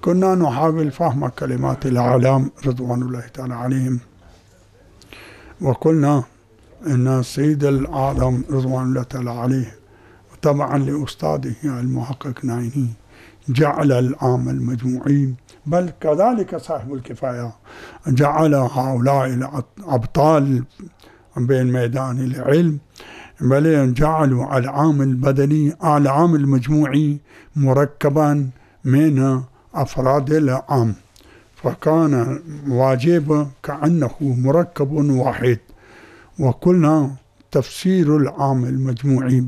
كنا نحاول فهم كلمات الأعلام رضوان الله تعالى عليهم، وقلنا إن السيد الأعظم رضوان الله تعالى عليه طبعا لأستاذه المحقق نايني جعل العام المجموعي، بل كذلك صاحب الكفاية جعل هؤلاء الأبطال بين ميدان العلم، بل جعلوا العام البدني العام المجموعي مركبا من أفراد العام، فكان واجب كأنه مركب واحد. وقلنا تفسير العام المجموعي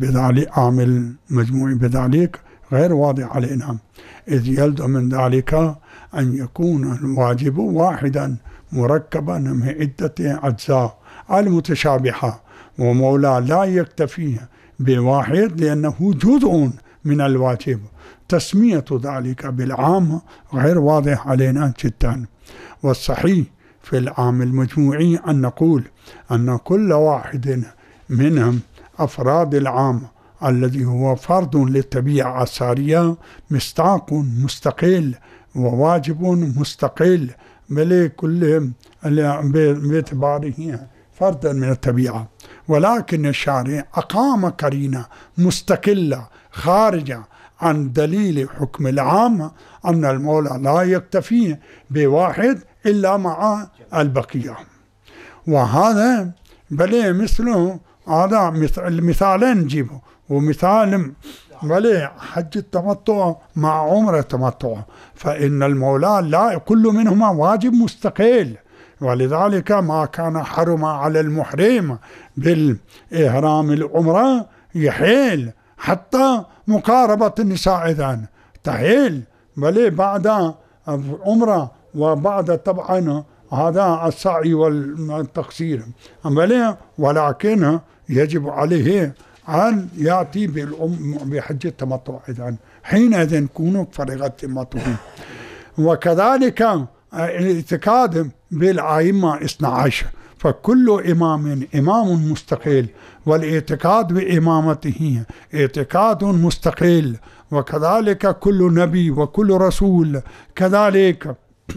بذلك غير واضح علينا، إذ يلزم من ذلك أن يكون الواجب واحدا مركبا من عدة أجزاء المتشابهة، ومولى لا يكتفي بواحد لأنه جزء من الواجب. تسمية ذلك بالعام غير واضح علينا جدا. والصحيح في العام المجموعي أن نقول أن كل واحد منهم أفراد العام الذي هو فرد للطبيعة السارية مستحق مستقل وواجب مستقل، بل كلهم باعتباره فردا من الطبيعة، ولكن الشارع أقام قرينة مستقلة خارجة عن دليل حكم العام أن المولى لا يكتفي بواحد إلا مع البقية. وهذا بل مثله هذا مثالين نجيبه، ومثال بل حج التمتع مع عمرة التمتع، فإن المولى لا كل منهما واجب مستقل، ولذلك ما كان حرم على المحرم بالإحرام العمرة يحيل حتى مقاربة النساء إذن تحيل، بل بعد عمرة وبعد طبعا هذا السعي والتقصير، ولكن يجب عليه أن يأتي بحج التمتع إذن حينئذ يكون فرغت ذمته. وكذلك الاعتقاد بالأئمة 12، فكل إمام مستقل، والاعتقاد بإمامته اعتقاد مستقل، وكذلك كل نبي وكل رسول كذلك.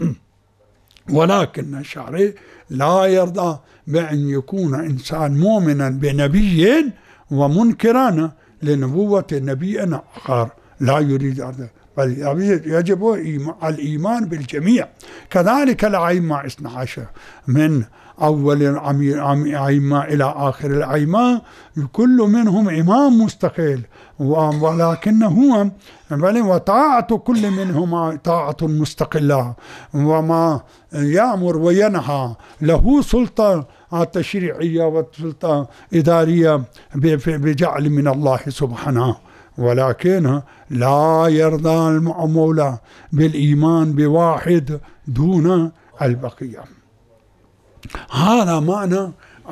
ولكن الشرع لا يرضى بأن يكون إنسان مؤمنا بنبي ومنكرا لنبوة نبي آخر، لا يريد هذا، بل يجب الإيمان بالجميع. كذلك الأئمة 12 من أول الأئمة إلى آخر الأئمة كل منهم إمام مستقل، ولكنه وطاعة كل منهم طاعة مستقلة، وما يأمر وينهى له سلطة تشريعية وسلطة إدارية بجعل من الله سبحانه، ولكن لا يرضى المولى بالإيمان بواحد دون البقية. هذا معنى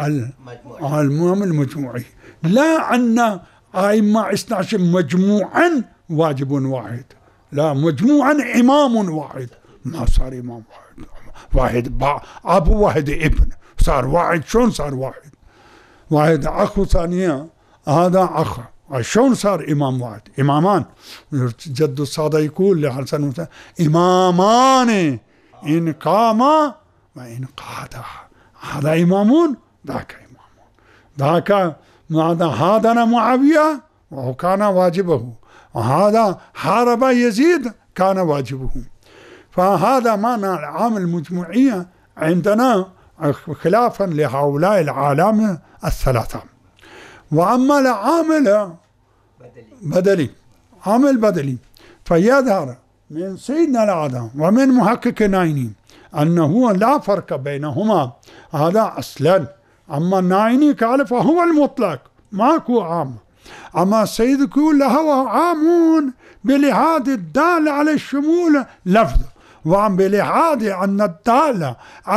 المؤمن المجموعي، لا أن أئمة 12 مجموعا واجب واحد، لا، مجموعا إمام واحد، ما صار إمام واحد أبو واحد ابن صار واحد، شلون صار واحد أخو ثانية هذا أخ، شلون صار إمام واحد؟ إمامان. جد الصادق يقول لحسن إمامان إن قاما وإن قعدا، هذا إمامون ذاك إمامون، ذاك هذا معاوية وهو كان واجبه، وهذا حارب يزيد كان واجبه. فهذا معنى العام المجموعية عندنا خلافا لهؤلاء العالم الثلاثة. وأما العامل بدلي، عامل بدلي، فيظهر من سيدنا الأعظم ومن محقق نايني أنه لا فرق بينهما، هذا أصلا. أما النايني قال فهو المطلق ماكو عام، أما السيد يقول له عام بلحاظ الدال على الشمول لفظ، وعم بلحاظ أن الدال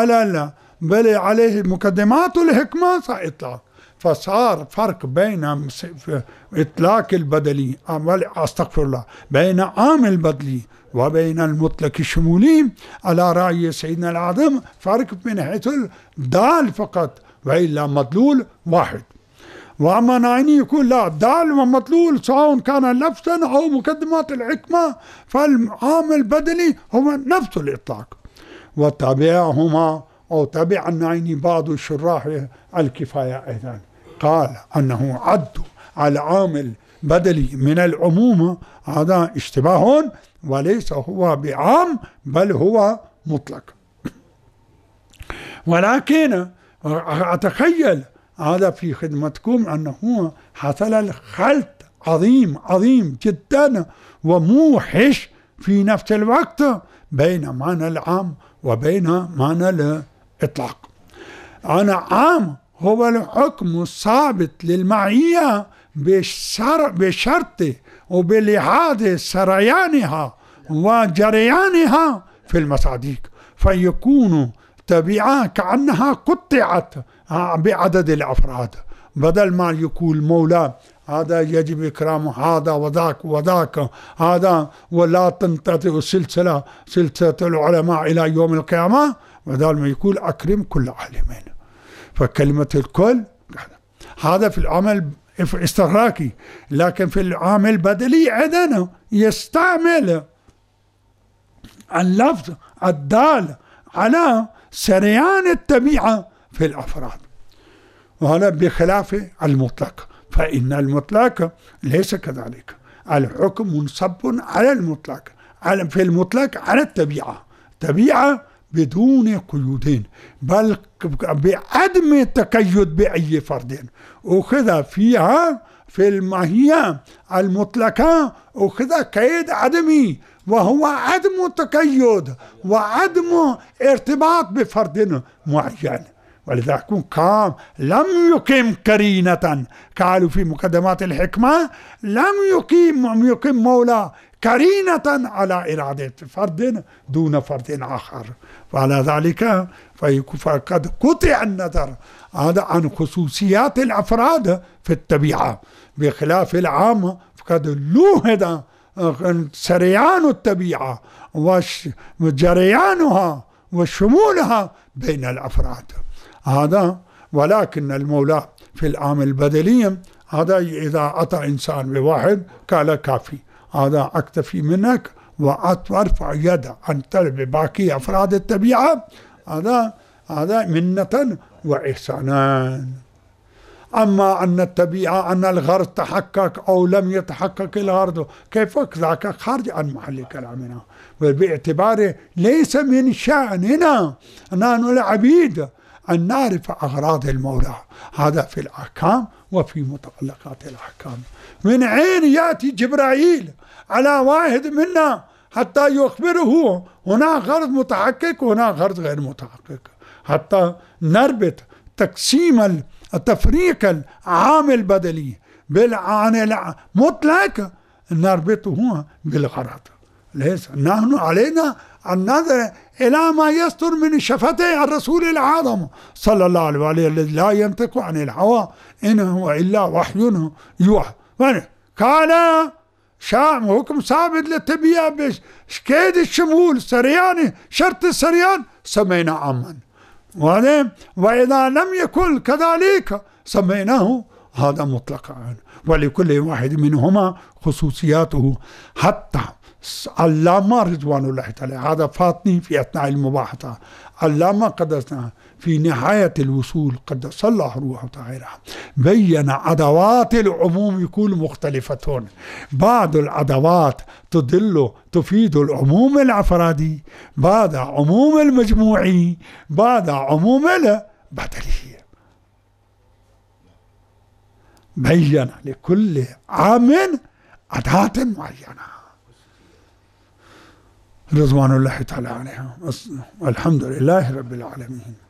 عليه مقدمات الحكمة إطلاق، فصار فرق بين إطلاق البدلي أستغفر الله بين عام البدلي وبين المطلق الشمولي على رأي سيدنا الأعظم فرق من حيث الدال فقط، وإلا مدلول واحد. وأما نعيني يقول لا، الدال ومطلول سواء كان لفظا أو مقدمات الحكمة، فالعامل البدلي هو نفس الإطلاق. وتابعهما أو تابع النعيني بعض الشراح الكفاية أيضا قال أنه عد على عامل بدلي من العموم هذا اشتباه، وليس هو بعام بل هو مطلق. ولكن أتخيل هذا في خدمتكم أنه حصل الخلط عظيم جدا وموحش في نفس الوقت بين معنى العام وبين معنى الإطلاق. أنا عام هو الحكم الثابت للمعية بشرط وبلحاظ سريانها وجريانها في المصادق، فيكون تبعا كأنها قطعت بعدد الأفراد، بدل ما يقول مولى هذا يجب إكرامه هذا وذاك وذاك هذا ولا تنتهي سلسلة العلماء إلى يوم القيامة، بدل ما يقول أكرم كل عالمين. فكلمة الكل هذا في العمل استغراقي، لكن في العامل البدلي عندنا يستعمل اللفظ الدال على سريان الطبيعة في الأفراد، وهذا بخلاف المطلق، فإن المطلق ليس كذلك. الحكم منصب على المطلق، في المطلق على الطبيعة بدون قيود، بل بعدم التقيد بأي فرد، وكذا فيها في الماهية المطلقة وكذا قيد عدمي، وهو عدم التقيد وعدم ارتباط بفرد معين. ولذلك كان لم يقيم قرينة، قالوا في مقدمات الحكمة لم يقيم مولى قرينة على إرادة فرد دون فرد آخر، وعلى ذلك فقد قطع النظر هذا عن خصوصيات الأفراد في الطبيعة، بخلاف العام فقد لوحظ سريان الطبيعة وجريانها وشمولها بين الأفراد هذا. ولكن المولى في العامل البدلي هذا إذا أتى إنسان بواحد قال كافي، هذا أكتفي منك وأرفع يد عن طلب باقي أفراد الطبيعة، هذا منة وإحسانا. أما أن الطبيعة أن الغرض تحقق أو لم يتحقق الغرض كيف ذاك خارج عن محل كلامنا، باعتباره ليس من شأننا نحن العبيد أن نعرف أغراض المولى، هذا في الأحكام وفي متعلقات الأحكام. من عين يأتي جبرائيل على واحد منا حتى يخبره هنا غرض متحقق وهنا غرض غير متحقق، حتى نربط تقسيم التفريق العام البدلي بالعام المطلق نربطه بالغرض. ليس نحن علينا النظر إلى ما يستر من شفتي الرسول العظم صلى الله عليه وسلم الذي لا ينطق عن الهوى إن هو إلا وحي يوحى. قال شام حكم ثابت للطبيعة بكيد الشمول سريان شرط السريان سمينا عاما، وإذا لم يكن كذلك سميناه هذا مطلقا، ولكل واحد منهما خصوصياته. حتى علامة رضوان الله تعالى هذا فاتني في أثناء المباحثة، علامة قدسنا في نهاية الوصول قدس الله روحه تعالى بين أدوات العموم يكون مختلفة، بعض الأدوات تفيد العموم الأفرادي، بعض عموم المجموعي، بعض عموم البدلي. بين لكل عام أداة معينة رضوان الله تعالى عليها. الحمد لله رب العالمين.